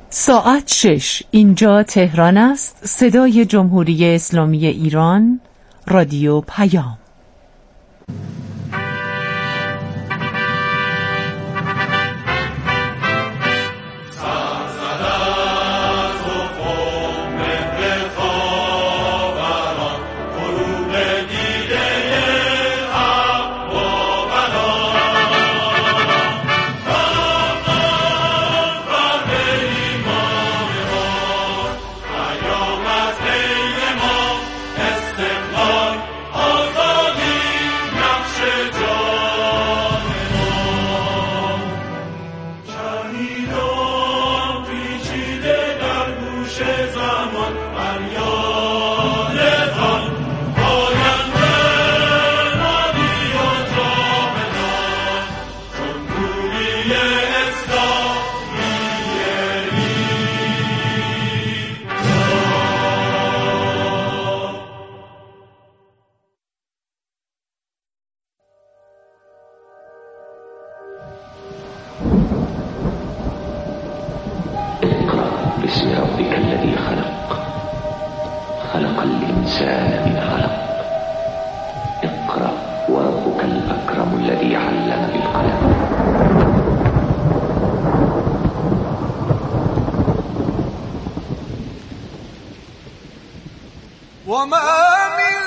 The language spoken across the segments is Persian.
ساعت 6 اینجا تهران است. صدای جمهوری اسلامی ایران، رادیو پیام. بسم ربك الذي خلق الإنسان من علق اقرأ وربك الأكرم الذي علم بالقلم. وما من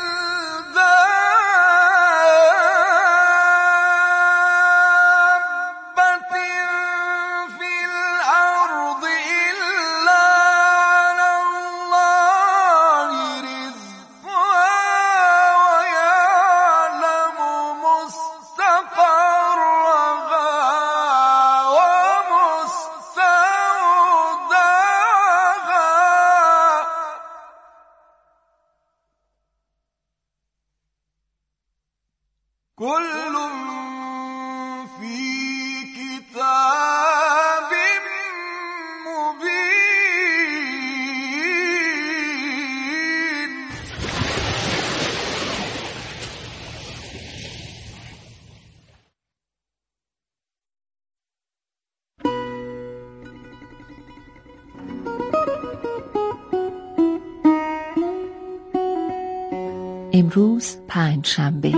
كل في كتاب مبين. امروز پنجشنبه.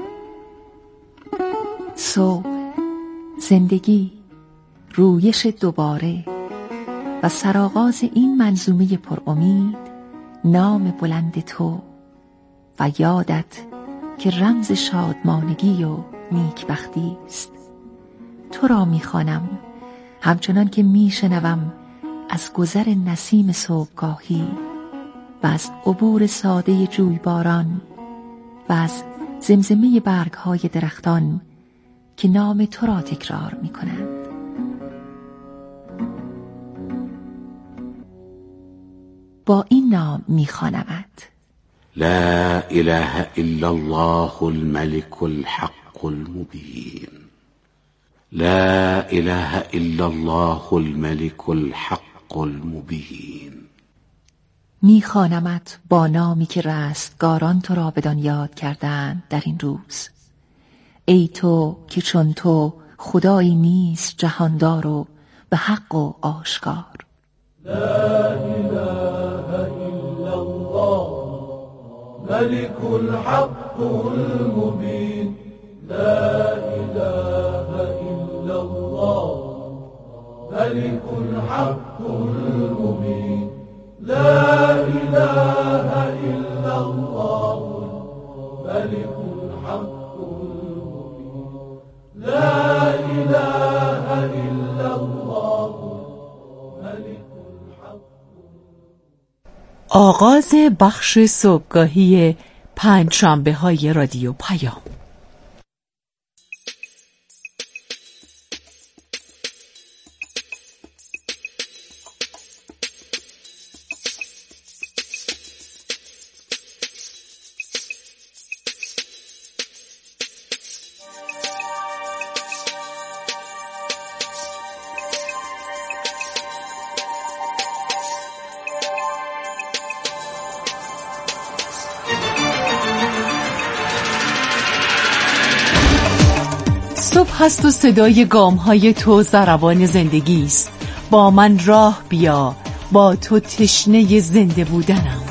صبح، زندگی، رویش دوباره و سرآغاز این منظومه پرامید، نام بلند تو و یادت که رمز شادمانگی و نیکبختی است. تو را می‌خوانم همچنان که میشنوم از گذر نسیم صبحگاهی و از عبور ساده جویباران و از زمزمه برگ‌های درختان که نام تو را تکرار می کنند. با این نام می خوانمت: لا اله الا الله الملك الحق المبين. لا اله الا الله الملك الحق المبين. می خوانمت با نامی که رستگاران تو را بدان یاد کردند در این روز. ای تو که چون تو خدایی نیست جهاندار و به حق و آشکار. لا اله الا الله ملك الحق المبين. لا اله الا الله ملك الحق المبين. لا اله الا الله ملك الحق. لا اله الا الله ملك الحق. آغاز بخش صبحگاهی پنجشنبه های رادیو پیام. صبح هست و صدای گام‌های تو ضربان زندگی است. با من راه بیا، با تو تشنه زنده بودنم.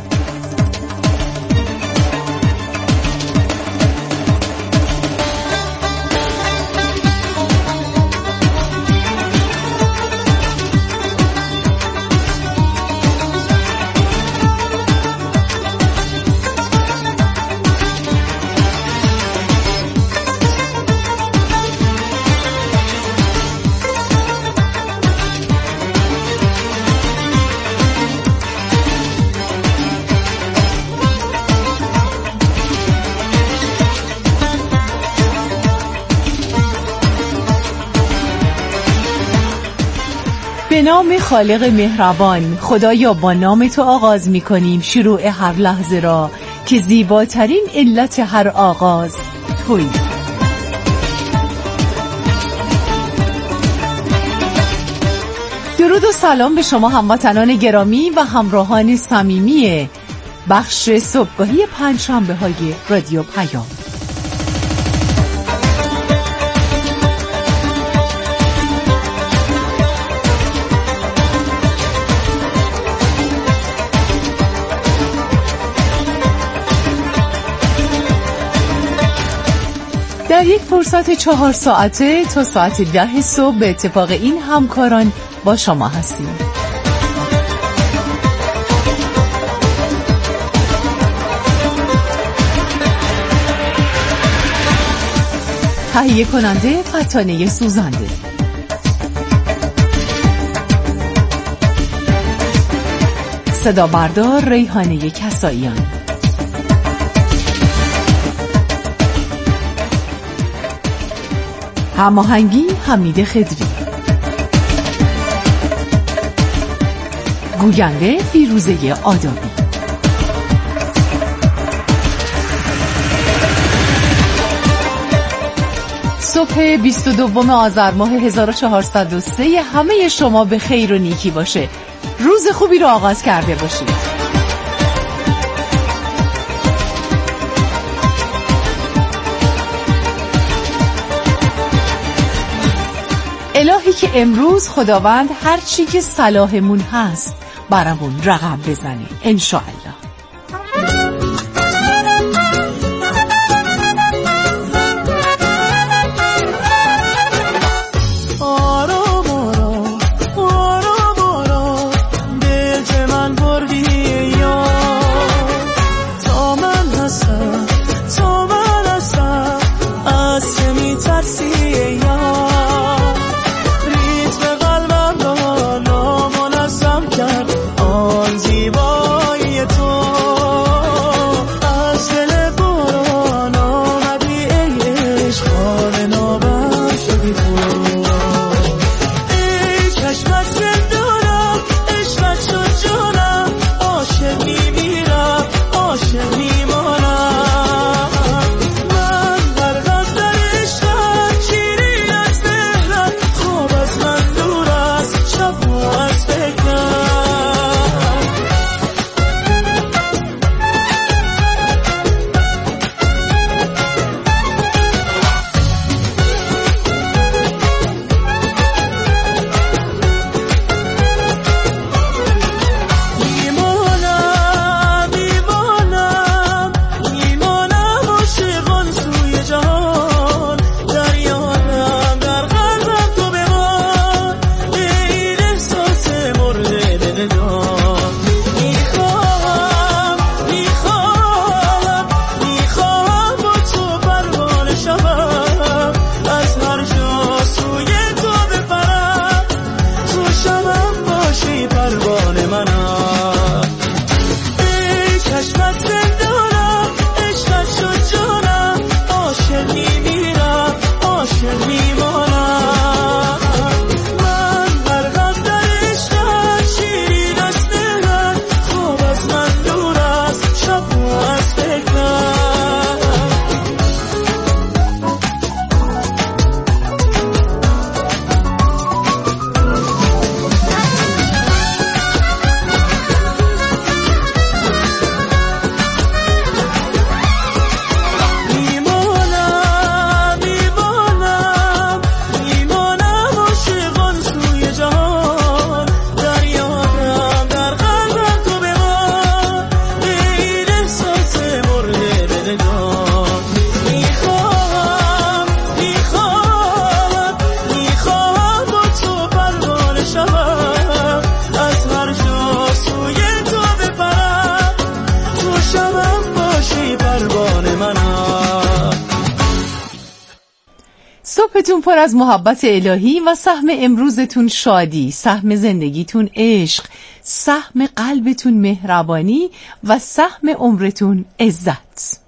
به نام خالق مهربان، خدایا با نام تو آغاز می کنیم شروع هر لحظه را که زیباترین علت هر آغاز تویی. درود و سلام به شما هموطنان گرامی و همراهان صمیمی بخش صبحگاهی پنجشنبه‌های رادیو پیام. در یک فرصت 4 ساعته تا ساعت 10 صبح به اتفاق این همکاران با شما هستیم. تهیه کننده فتانه سوزنده، صدا بردار ریحانه کساییان، هماهنگی حمید خضری، گوینده فیروزه آدابی. صبح 22 آذر ماه 1403 همه شما به خیر و نیکی باشه. روز خوبی رو آغاز کرده باشید. الهی که امروز خداوند هر چی که صلاحمون هست برامون رقم بزنه انشاءالله. زیبایی تو شبم باشی پروانه منم. صبحتون پر از محبت الهی و سهم امروزتون شادی، سهم زندگیتون عشق، سهم قلبتون مهربانی و سهم عمرتون عزت.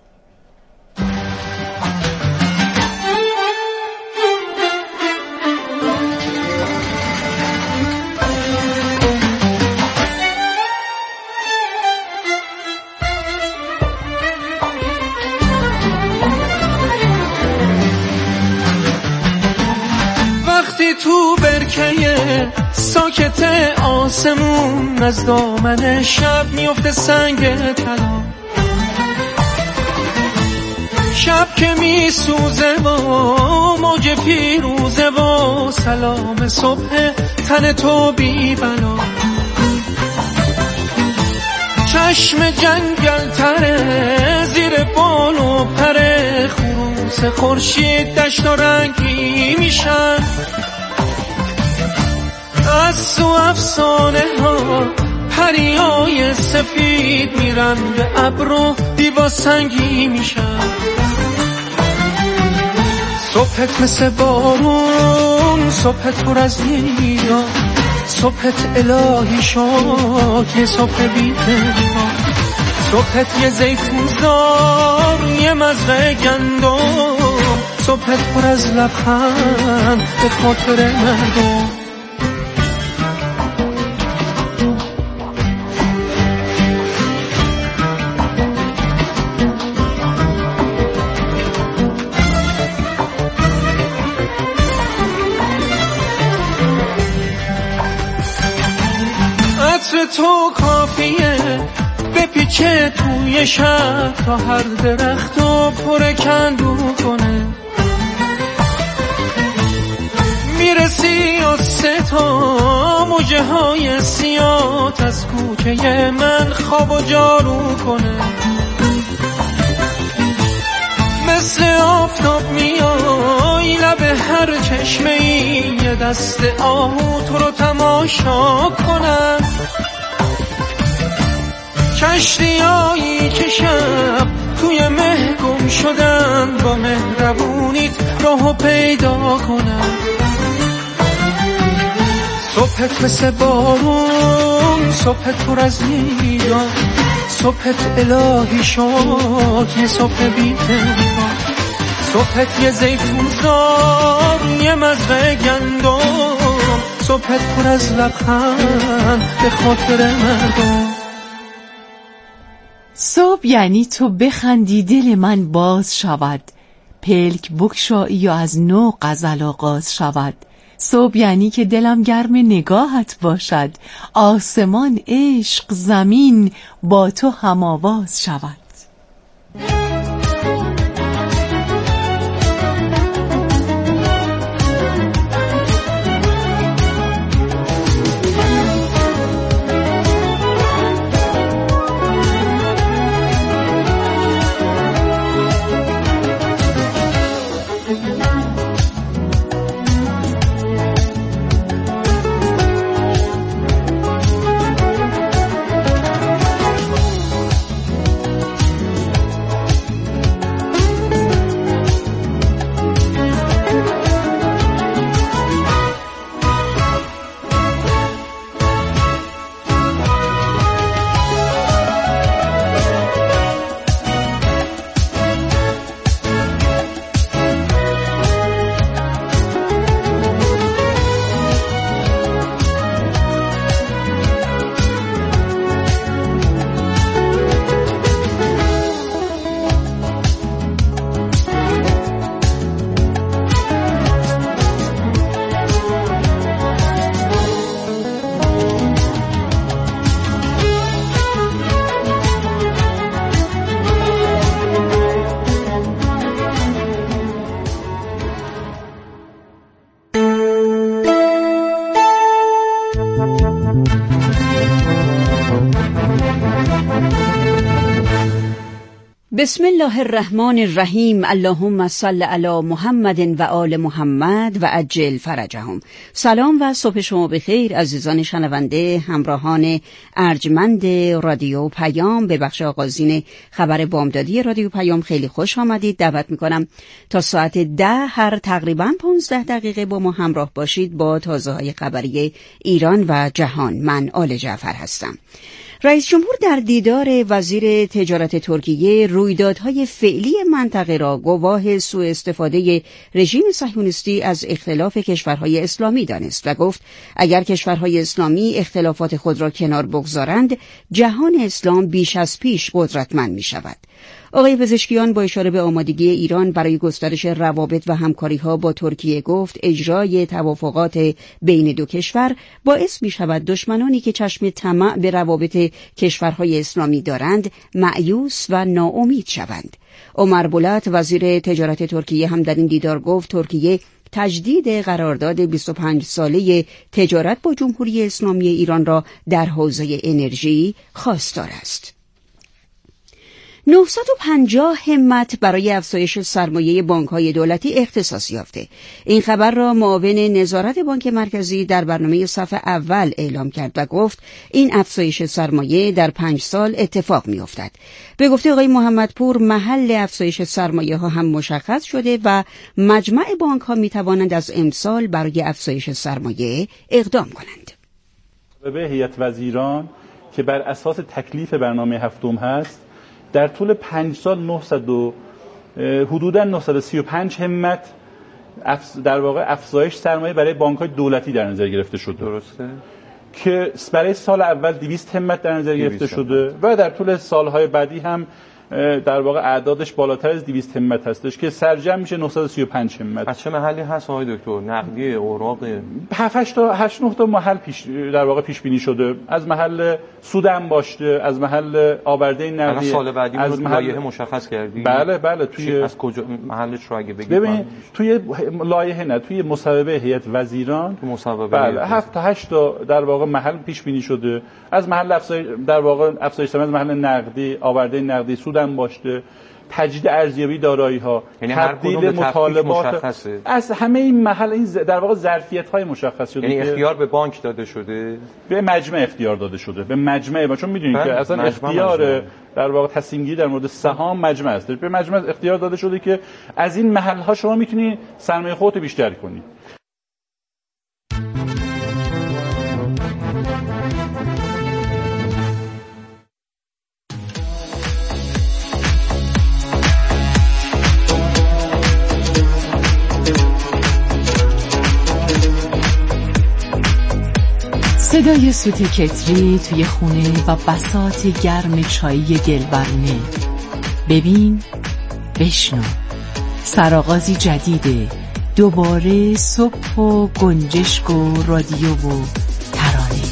تو برکه ساکت آسمون از دامن شب میفته سنگ طلا، شب که میسوزه و موج پیروزه و سلام صبح تن تو بی بلا. چشم جنگل تره زیر بال و پر خروس خورشید دشت و رنگی میشن، از تو افسانه ها پریای سفید میرن به ابر و دیوا سنگی میشن. صبحت مثل بارون، صبحت پر از نیرا، صبحت الهی شاد یه صبح بی‌تنها، صبحت یه زیتون زار یه مزرعه گندم، صبحت پر از لبخند به خاطر مردم. تو کافیه بپیچه توی شب تا هر درخت و پر کندو کنه، میرسی از سه تا موجه های سیاه از کوچه من خواب و جارو کنه. مثل آفتاب میای لب هر چشمه ای یه دست آهو تو رو تماشا کنن، کشتیایی که شب توی مه گم شدن با مهربونیت راهو پیدا کنن. صبحت مثل بارون، صبحت پر از نیرا، صبحت الهی شاد یه صبح بی‌تنها، صبحت یه زیتون زار یه مزرعه گندم، صبحت پر از لبخند به خاطر مردم. صبح یعنی تو بخندی دل من باز شود، پلک بگشایی و از نو غزل آغاز شود. صبح یعنی که دلم گرم نگاهت باشد، آسمان عشق زمین با تو هم آواز شود. بسم الله الرحمن الرحیم. اللهم صل علی محمد و آل محمد و عجل فرجهم. سلام و صبح شما بخیر عزیزان شنونده، همراهان ارجمند رادیو پیام. به بخش آغازین خبر بامدادی رادیو پیام خیلی خوش آمدید. دعوت میکنم تا ساعت 10 هر تقریبا 15 دقیقه با ما همراه باشید با تازه‌های خبری ایران و جهان. من آل جعفر هستم. رئیس جمهور در دیدار وزیر تجارت ترکیه رویدادهای فعلی منطقه را گواه سوء استفاده رژیم صهیونیستی از اختلاف کشورهای اسلامی دانست و گفت اگر کشورهای اسلامی اختلافات خود را کنار بگذارند، جهان اسلام بیش از پیش قدرتمند می شود. آقای پزشکیان با اشاره به آمادگی ایران برای گسترش روابط و همکاری‌ها با ترکیه گفت اجرای توافقات بین دو کشور باعث می‌شود دشمنانی که چشم طمع به روابط کشورهای اسلامی دارند مأیوس و ناامید شوند. عمر بولت وزیر تجارت ترکیه هم در این دیدار گفت ترکیه تجدید قرارداد 25 ساله تجارت با جمهوری اسلامی ایران را در حوزه انرژی خواستار است. 950 همت برای افزایش سرمایه بانک‌های دولتی اختصاص یافته. این خبر را معاون نظارت بانک مرکزی در برنامه صف اول اعلام کرد و گفت این افزایش سرمایه در 5 سال اتفاق می‌افتد. به گفته آقای محمدپور محل افزایش سرمایه ها هم مشخص شده و مجمع بانک‌ها می‌توانند از امسال برای افزایش سرمایه اقدام کنند. به هیئت وزیران که بر اساس تکلیف برنامه هفتم هست در طول 5 سال حدوداً 935 همت در واقع افزایش سرمایه برای بانک‌های دولتی در نظر گرفته شده. درسته؟ که برای سال اول 200 همت در نظر گرفته شده و در طول سالهای بعدی هم در واقع اعدادش بالاتر از 200 همت هستش که سرجم میشه 935 همت. از چه محلی هست آقای دکتر؟ نقدی، اوراق؟ 7 تا 8 9 تا محل در واقع پیش بینی شده. از محل سودم باشه، از محل آورده نقدی. سال بعدی از لایحه مشخص کردی؟ بله توی از کجا محلش رو اگه بگید. ببین توی لایحه نه، توی مصوبه هیئت وزیران تو مصوبه بله 7 تا 8 تا در واقع محل پیش بینی شده. از محل افزایش در واقع افزایش از محل نقدی، آورده نقدی، سودم باشه، تجدید ارزیابی دارایی‌ها، یعنی تبدیل مطالبات از همه این محل این در واقع ظرفیت‌های مشخص شده. یعنی اختیار به بانک داده شده، به مجمع اختیار داده شده، به مجمع. چون می‌دونید که اصلا اختیار در واقع تصمیم گیری در مورد سهام مجمع است. به مجمع اختیار داده شده که از این محل‌ها شما می‌تونید سرمایه خودت بیشتر کنید. صدای سوت کتری توی خونه و بساط گرم چایی دلبرونه. ببین، بشنو، سرآغازی جدیده، دوباره صبح و گنجشک و رادیو و ترانه.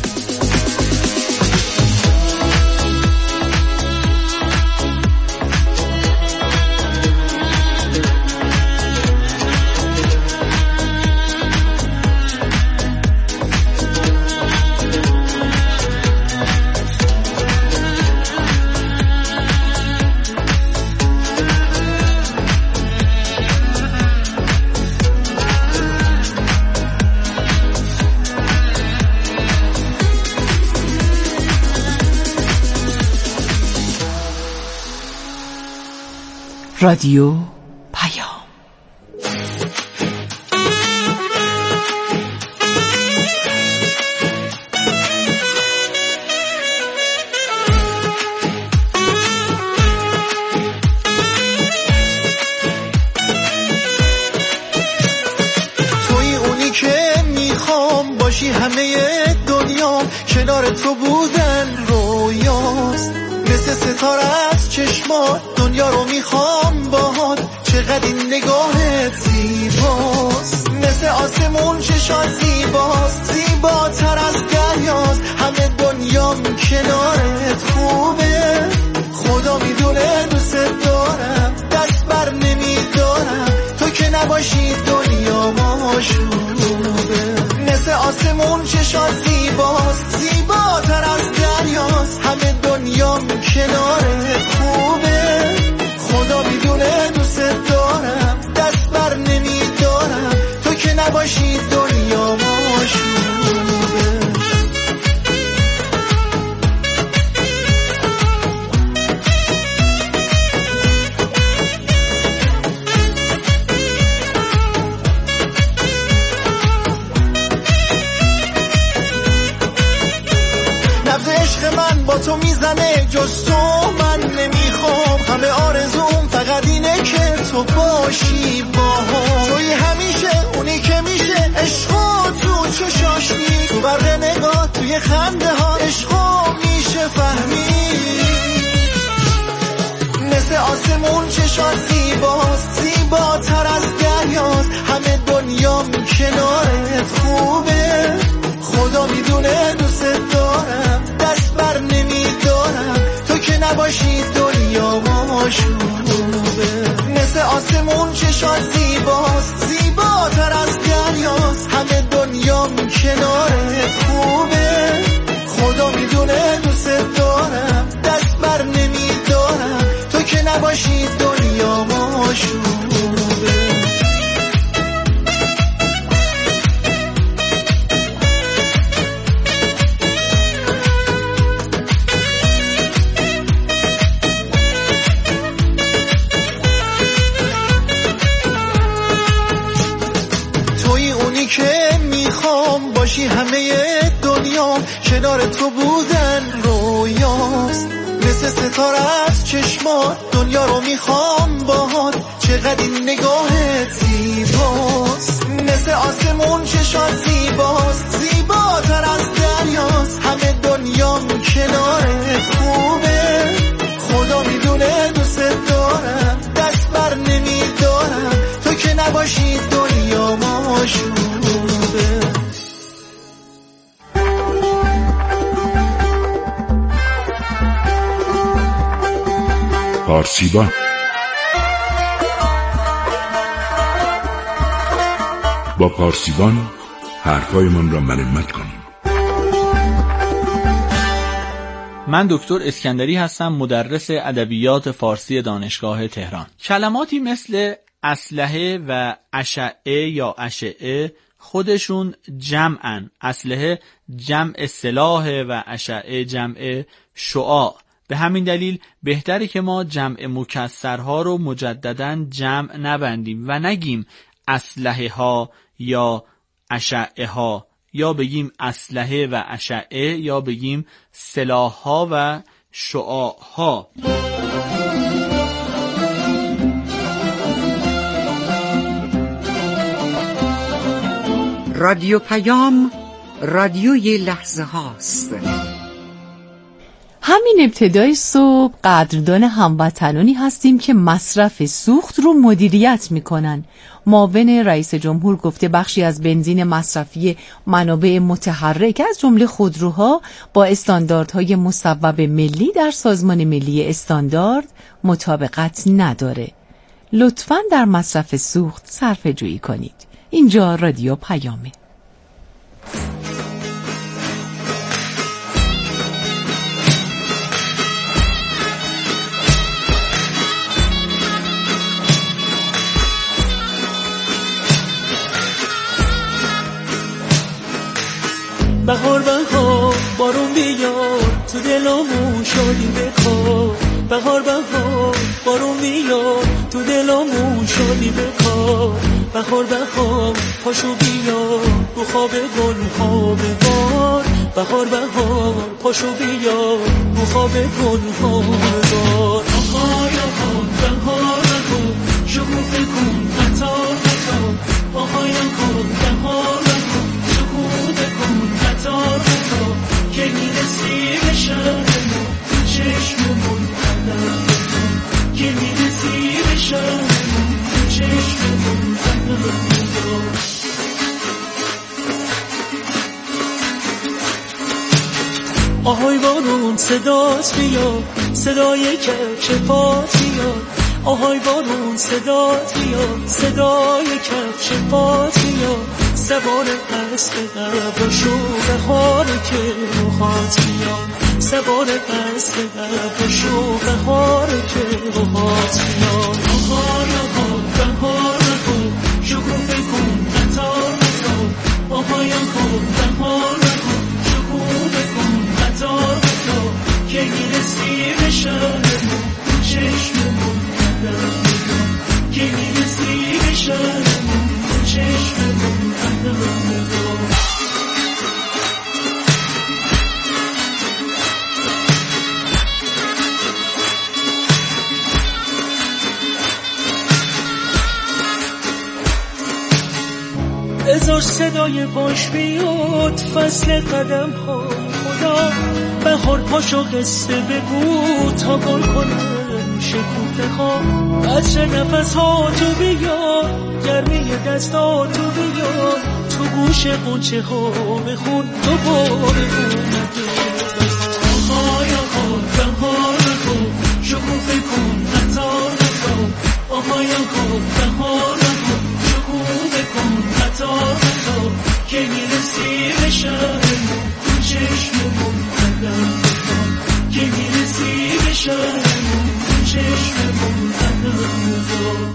رادیو پیام. توی اونی که میخوام باشی، همه دنیا کنار تو بودن رویاست. مثل ستاره از چشمات دنیا رو میخوام باهات، چقدر این نگاهت زیباست. مثل آسمون چشات زیباست، زیباتر از دریاست. همه دنیام کنارت خوبه، خدا میدونه دوست دارم، دست بر نمیدارم. تو که نباشی دنیا ماشوبه. مثل آسمون چشات زیباست، زیباتر از دریاست. همه دنیام کنارت خوبه، تو میزنه جز تو من نمیخوام، همه آرزوم فقط اینه که تو باشی باهام. توی همیشه اونی که میشه عشقا تو چشاشی، تو برق نگاه توی خنده ها عشقا میشه فهمید. مثل آسمون چشات زیباست، زیباتر از دریاست، همه دنیام کنارت خوبه. خدا میدونه دوست دارم، دست بر نمیدارم، تو که نباشی دنیا ماشوبه. مثل آسمون چشات زیباست، زیباتر از دریاست، همه دنیام کنارت خوبه. خدا میدونه دوست دارم، دست بر نمیدارم، تو که نباشی دنیا ماشوبه. توی اونی که میخوام باشی، همه دنیا کنار تو بودن رویاست. مثل ستاره از چشمات دنیا رو میخوام باهات، چقدر این نگاهت زیباست. مثل آسمون چشات زیباست، زیباتر از دریاست، همه دنیام کنارت خوبه. خدا میدونه دوست دارم، دست بر نمیدارم، تو که نباشی دنیا ماشوبه. پارسیبان با پارسیبان حرفایمان را مرمت کنیم. من دکتر اسکندری هستم، مدرس ادبیات فارسی دانشگاه تهران. کلماتی مثل اسلحه و اشعه یا اشعه خودشون جمعن. اسلحه جمع سلاح و اشعه جمع شعاع. به همین دلیل بهتره که ما جمع مکسرها رو مجدداً جمع نبندیم و نگیم اسلحه ها یا اشعه ها، یا بگیم اسلحه و اشعه، یا بگیم سلاح ها و شعاع ها. رادیو پیام، رادیوی لحظه هاست. همین ابتدای صبح قدردان هموطنانی هستیم که مصرف سوخت رو مدیریت میکنن. معاون رئیس جمهور گفته بخشی از بنزین مصرفی منابع متحرک از جمله خودروها با استانداردهای مصوب ملی در سازمان ملی استاندارد مطابقت نداره. لطفاً در مصرف سوخت صرفه جویی کنید. اینجا رادیو پیامه. بهار بهار بارون بیار، تو دلمون شادی بکار. بهار بهار بارون بیار، تو دلمون شادی بکار. بهار بهار پاشو بیار، رو خواب گلها ببار. بهار بهار پاشو بیار، رو خواب گلها ببار. آهای آها بهار بهار شکوفه کن قطار قطار. آهای آها بهار بهار شکوفه کن قطار قطار. که میرسی به شهرمون چشممون قدم بکن. که میرسی به شهرمون چشممون قدم بکن. آهای بارون صدات بیاد، صدای کفش پات بیاد. آهای بارون صدات بیاد، صدای کفش پات بیاد. سوار اسب ابرشو بهار که روحات بیاد. سوار اسب ابرشو بهار که روحات بیاد. آهای آها بهار بهار شکوفه کن قطار قطار. آهای آها بهار بهار شکوفه کن قطار قطار. که میرسی به شهرمون چشممون قدم بکن. که میرسی به شهرمون چشممون قدم بکن. بذار صدای باش بیاد فصل قدم های خدا، بهار پاشو قصه بگو تا گل کنن شکوفه ها، عطر نفس ها تو بیار، گرمی دست ها تو بیار، تو گوش قنچه ها بخون دوباره اومده. آهای آها بهار نکن شکوفه کن عطار نکن، آهای آها بهار نکن شکوفه کن عطار نکن، که میرسی به شهرمون تو چشممون قدم بکن، که میرسی به شهرمون تو چشممون قدم بکن.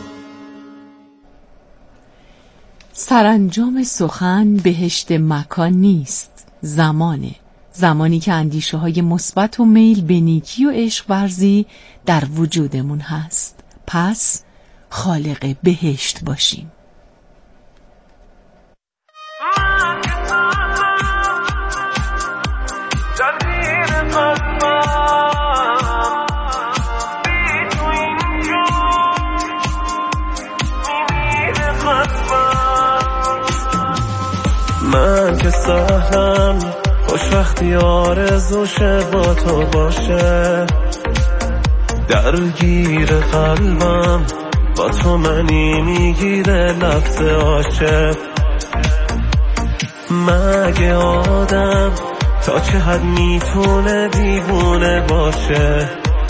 سرانجام سخن بهشت مکان نیست، زمانه، زمانی که اندیشه های مثبت و میل به نیکی و عشق ورزی در وجودمون هست. پس خالق بهشت باشیم. من که سهلم خوش وقتی آرزوشه با تو باشه، درگیر قلبم با تو منی میگیره لفظ عاشق. مگه آدم تا چه حد میتونه دیوونه باشه،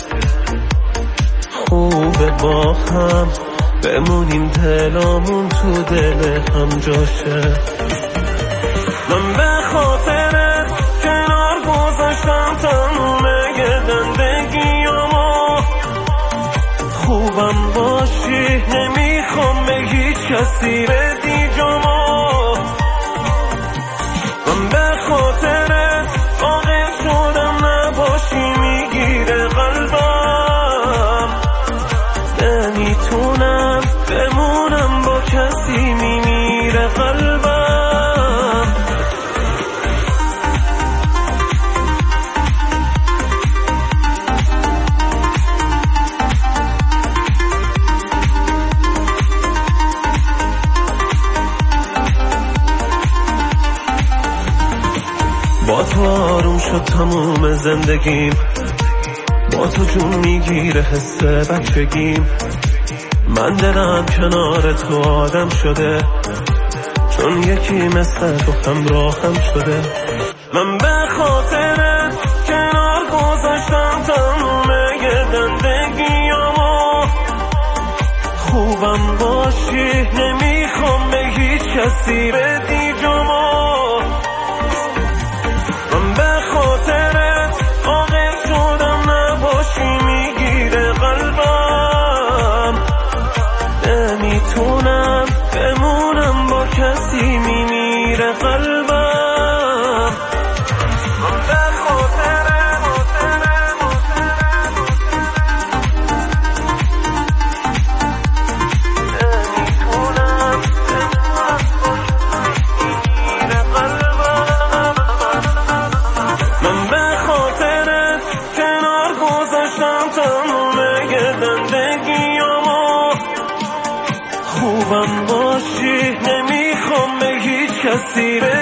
خوبه با هم بمونیم دلامون تو دل هم جاشه. من به خاطرت کنار گذاشتم تموم زندگیامو، خوبم باشی نمیخوام به هیچ کسی بدی جامو. من به خاطرت عاقل شدم نباشی میگیره قلبم، نمیتونم بمونم با کسی میمیره قلبم. با تو آروم شد تموم زندگیم، با تو جون میگیره حس بچگیم. من دلم کنار تو آدم شده، چون یکی مثل تو همراهم شده. من به خاطرت کنار گذاشتم تموم زندگیامو، خوبم باشی نمیخوام به هیچ کسی بدی جامو. من به خاطرت عاقل شدم نباشی میگیره قلبم، نمیتونم بمونم با کسی میمیره قلبم. من به خاطرت نمیتونم میمیره قلبم. من به خاطرت کنار گذاشتم تموم زندگیامو، خوبم باشی نمیخوام به هیچ کسی